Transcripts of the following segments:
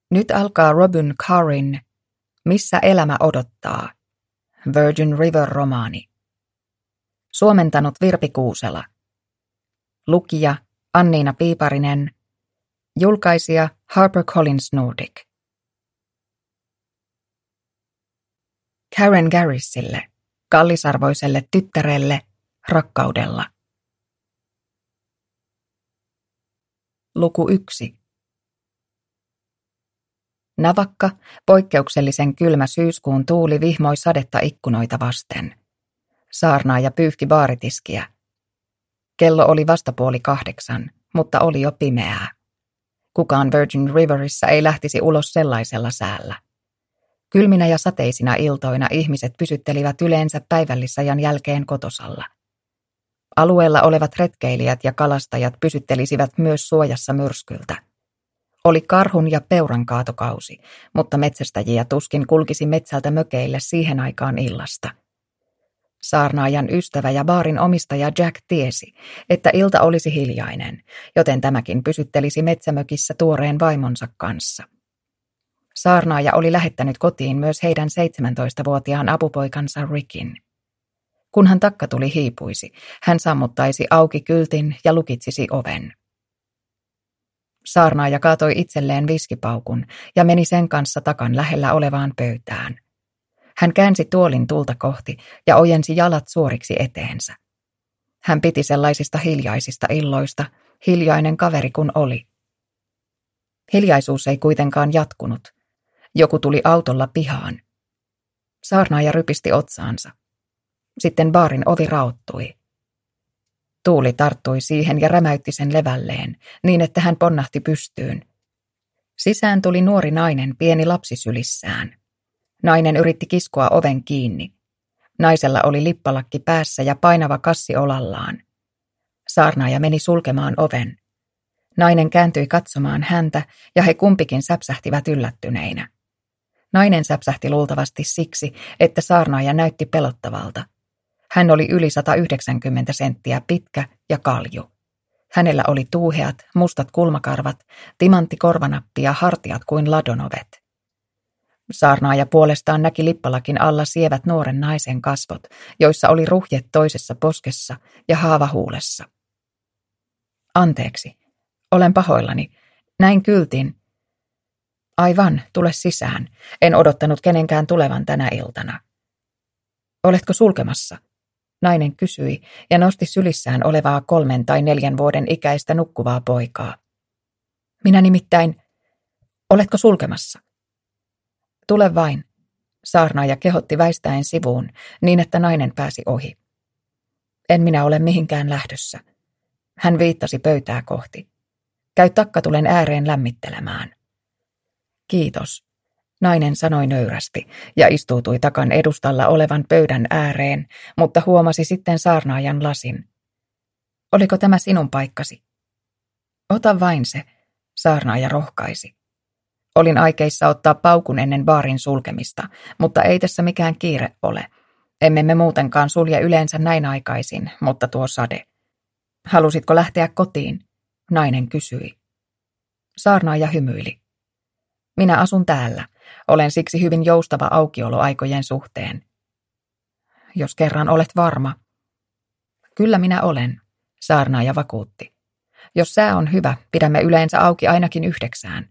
Nyt alkaa Robin Carryn Missä elämä odottaa. Virgin River-romaani. Suomentanut Virpi Kuusela. Lukija Anniina Piiparinen. Julkaisija HarperCollins Nordic. Karen Garrissille, kallisarvoiselle tyttärelle, rakkaudella. Luku 1. Navakka, poikkeuksellisen kylmä syyskuun tuuli vihmoi sadetta ikkunoita vasten. Saarnaaja pyyhki baaritiskiä. Kello oli vasta 7:30, mutta oli jo pimeää. Kukaan Virgin Riverissa ei lähtisi ulos sellaisella säällä. Kylminä ja sateisina iltoina ihmiset pysyttelivät yleensä päivällisajan jälkeen kotosalla. Alueella olevat retkeilijät ja kalastajat pysyttelisivät myös suojassa myrskyltä. Oli karhun ja peuran kaatokausi, mutta metsästäjiä tuskin kulkisi metsältä mökeille siihen aikaan illasta. Saarnaajan ystävä ja baarin omistaja Jack tiesi, että ilta olisi hiljainen, joten tämäkin pysyttelisi metsämökissä tuoreen vaimonsa kanssa. Saarnaaja oli lähettänyt kotiin myös heidän 17-vuotiaan apupoikansa Rickin. Kunhan takkatuli hiipuisi, hän sammuttaisi auki kyltin ja lukitsisi oven. Saarnaaja kaatoi itselleen viskipaukun ja meni sen kanssa takan lähellä olevaan pöytään. Hän käänsi tuolin tulta kohti ja ojensi jalat suoriksi eteensä. Hän piti sellaisista hiljaisista illoista, hiljainen kaveri kun oli. Hiljaisuus ei kuitenkaan jatkunut. Joku tuli autolla pihaan. Saarnaaja rypisti otsaansa. Sitten baarin ovi raottui. Tuuli tarttui siihen ja rämäytti sen levälleen, niin että hän ponnahti pystyyn. Sisään tuli nuori nainen pieni lapsi sylissään. Nainen yritti kiskoa oven kiinni. Naisella oli lippalakki päässä ja painava kassi olallaan. Saarnaaja meni sulkemaan oven. Nainen kääntyi katsomaan häntä ja he kumpikin säpsähtivät yllättyneinä. Nainen säpsähti luultavasti siksi, että saarnaaja näytti pelottavalta. Hän oli yli 190 senttiä pitkä ja kalju. Hänellä oli tuuheat, mustat kulmakarvat, timanttikorvanappi ja hartiat kuin ladonovet. Saarnaaja puolestaan näki lippalakin alla sievät nuoren naisen kasvot, joissa oli ruhjet toisessa poskessa ja haava huulessa. Anteeksi, olen pahoillani. Näin kyltin. Aivan, tule sisään. En odottanut kenenkään tulevan tänä iltana. Oletko sulkemassa? Nainen kysyi ja nosti sylissään olevaa 3 tai 4 vuoden ikäistä nukkuvaa poikaa. Minä nimittäin. Oletko sulkemassa? Tule vain. Saarnaaja kehotti väistäen sivuun niin, että nainen pääsi ohi. En minä ole mihinkään lähdössä. Hän viittasi pöytää kohti. Käy takkatulen ääreen lämmittelemään. Kiitos. Nainen sanoi nöyrästi ja istuutui takan edustalla olevan pöydän ääreen, mutta huomasi sitten saarnaajan lasin. Oliko tämä sinun paikkasi? Ota vain se, saarnaaja rohkaisi. Olin aikeissa ottaa paukun ennen baarin sulkemista, mutta ei tässä mikään kiire ole. Emme me muutenkaan sulje yleensä näin aikaisin, mutta tuo sade. Halusitko lähteä kotiin? Nainen kysyi. Saarnaaja hymyili. Minä asun täällä. Olen siksi hyvin joustava aukioloaikojen suhteen. Jos kerran olet varma. Kyllä minä olen, saarnaaja vakuutti. Jos sää on hyvä, pidämme yleensä auki ainakin 9.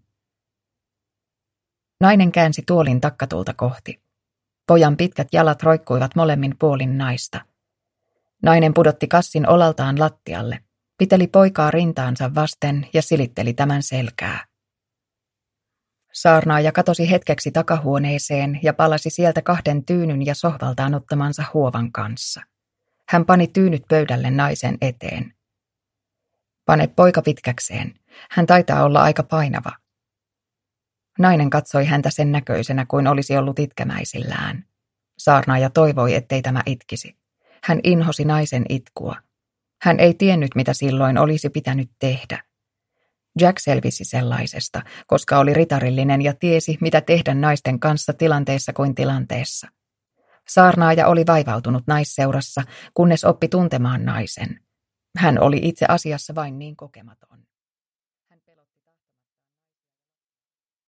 Nainen käänsi tuolin takkatulta kohti. Pojan pitkät jalat roikkuivat molemmin puolin naista. Nainen pudotti kassin olaltaan lattialle, piteli poikaa rintaansa vasten ja silitteli tämän selkää. Saarnaaja katosi hetkeksi takahuoneeseen ja palasi sieltä 2 tyynyn ja sohvaltaan ottamansa huovan kanssa. Hän pani tyynyt pöydälle naisen eteen. Pane poika pitkäkseen. Hän taitaa olla aika painava. Nainen katsoi häntä sen näköisenä kuin olisi ollut itkemäisillään. Saarnaaja toivoi, ettei tämä itkisi. Hän inhosi naisen itkua. Hän ei tiennyt, mitä silloin olisi pitänyt tehdä. Jack selvisi sellaisesta, koska oli ritarillinen ja tiesi, mitä tehdä naisten kanssa tilanteessa kuin tilanteessa. Saarnaaja oli vaivautunut naisseurassa, kunnes oppi tuntemaan naisen. Hän oli itse asiassa vain niin kokematon.